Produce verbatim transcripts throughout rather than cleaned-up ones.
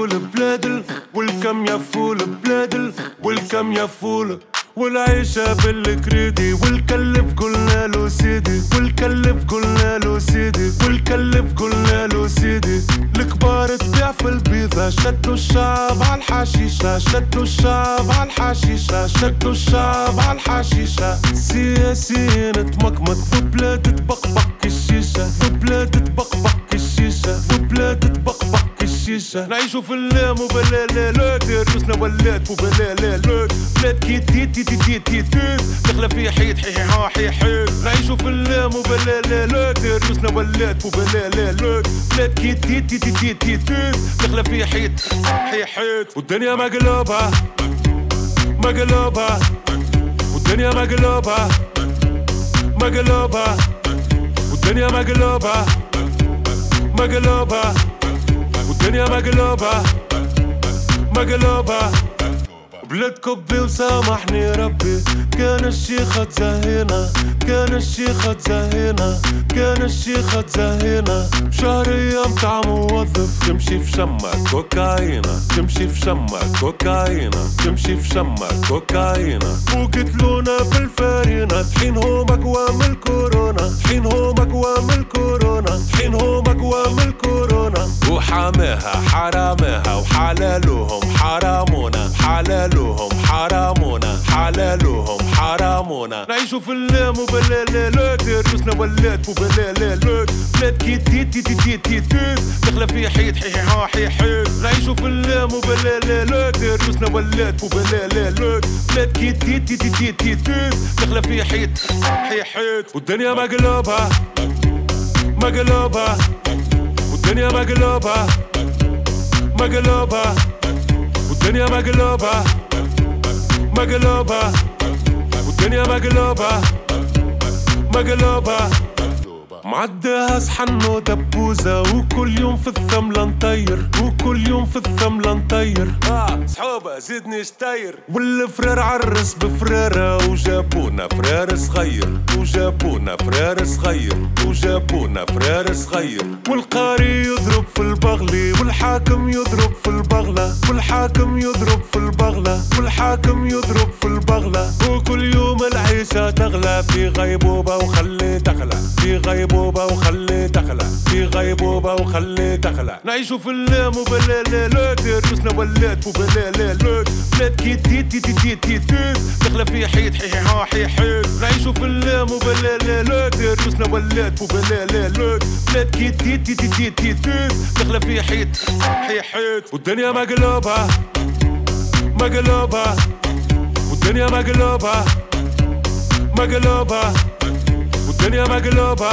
فول بلادل والكم يا فول بلادل والكم يا فول والعيشة بالكريدي والكلف قلنا له سيدي والكلف قلنا له سيدي والكلف قلنا له سيدي. الكبار تبيع في البيضة شدوا الشعب على الحشيشة شدوا الشعب على الحشيشة شدوا الشعب على الحشيشة. سياسيين تمكمك في بلاد تبقبق الشيشة في بلاد تبقبق الشيشة في بلاد تبقبق الشيشة. نعيشوا في اللام وبلالالات رؤوسنا ولات وبلالالات بلاد كي تيت تيت تيت تيت تيت دخلة في حيط حيحا حيحيت. نعيشوا في اللام وبلالالات رؤوسنا ولات وبلالالات بلاد كي تيت تيت تيت تيت تيت دخلة في حيط حيحيت. والدنيا مقلوبة مقلوبة والدنيا مقلوبة مقلوبة والدنيا مقلوبة مقلوبة والدنيا مقلوبة مقلوبة. بلاد كوبي وسامحني ربي كان الشيخة تزهينا كان الشيخة تزهينا كان الشيخة تزهينا. شهر ايام تاع موظف تمشي في شمك كوكاينا تمشي في شمك كوكاينا تمشي في شمك كوكاينا. وقتلونا بالفارينة طحين هو مقوى من الكورونا طحين هو مقوى من الكورونا طحين هو مقوى من الكورونا. وحاميها حراميها وحلالوهم حرامونا حلالوهم حرامونا حلالوهم حرامونا. نعيشوا في اللام وبلالالات رؤوسنا ولات وبلالالات بلاد كي تيت تيت تيت تيت تيت دخلة في حيط حيحا حيحيت. نعيشوا في اللام وبلالالات رؤوسنا ولات وبلالالات بلاد كي تيت تيت تيت تيت تيت دخلة في حيط حيحيت. والدنيا مقلوبة مقلوبة والدنيا مقلوبة مقلوبة والدنيا مقلوبة مقلوبة والدنيا مقلوبة مقلوبة. معديها صحن ودبوزة وكل يوم في الثملة نطير وكل يوم في الثملة نطير. اه صحوبة زيدني شطير. والفرير عرس بفريرة وجابونا فرير صغير وجابونا فرير صغير وجابونا فرير صغير. والقاري يضرب في البغلي والحاكم يضرب في البغلة والحاكم يضرب في البغلة والحاكم يضرب في البغلة. وكل يوم العيشة تغلى في غيبوبة وخلي دخلة في غيبوبة وخلي دخلة في غيبوبة وخلي دخلة. نعيشوا في اللام وبلالالات رؤوسنا ولات وبلالالات بلاد كي تيت تيت تيت تيت تيت دخلة في حيط حيحا حيحيت. نعيشوا في اللام وبلالالات رؤوسنا ولات وبلالالات بلاد كي تيت تيت تيت تيت تيت دخلة في حيط حيحيت. والدنيا مقلوبة مقلوبة والدنيا مقلوبة مقلوبة والدنيا مقلوبة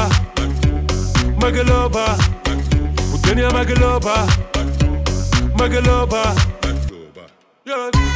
مقلوبة والدنيا مقلوبة مقلوبة.